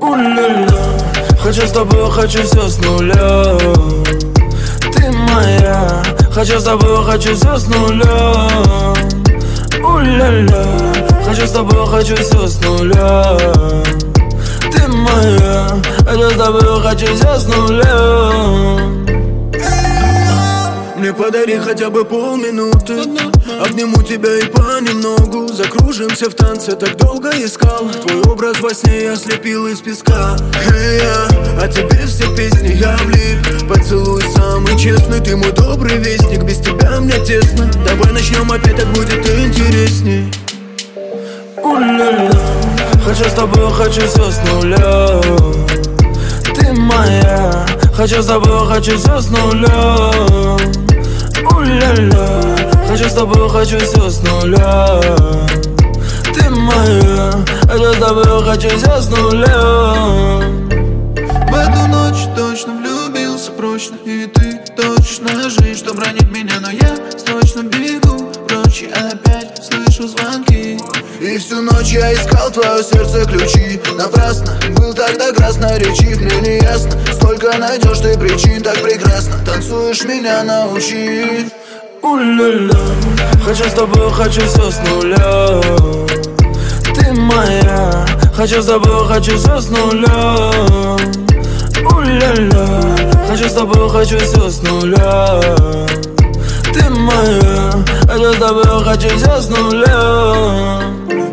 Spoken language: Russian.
У-ля-ля, хочу с тобой, хочу все с нуля. Ты моя, хочу с тобой, хочу все с нуля. У-ля-ля, хочу с тобой, хочу все с нуля. Ты моя, хочу с тобой, хочу все с нуля. Мне подари хотя бы полминуты, обниму тебя и понемногу закружимся в танце, так долго искал твой образ во сне, я слепил из песка. А тебе все песни я влип. Поцелуй самый честный, ты мой добрый вестник. Без тебя мне тесно, давай начнем опять, так будет интересней. У-ля-ля, хочу с тобой, хочу все с нуля. Ты моя, хочу с тобой, хочу все с нуля. У-ля-ля, хочу с тобой, хочу все с нуля. Ты моя, хочу с тобой, хочу все с нуля. В эту ночь точно влюбился прочно, и ты точно жизнь, что бронит меня, но я срочно бегу прочь, и опять слышу звонки. И всю ночь я искал твое сердце ключи. Напрасно, был тогда красноречив. Мне не ясно, сколько найдешь ты причин. Так прекрасно танцуешь, меня научи. У-ля-ля, хочу с тобой, хочу все с нуля. Ты моя, хочу с тобой, хочу все с нуля. У-ля-ля, хочу с тобой, хочу все с нуля. Ты моя, хочу с тобой, хочу все с нуля.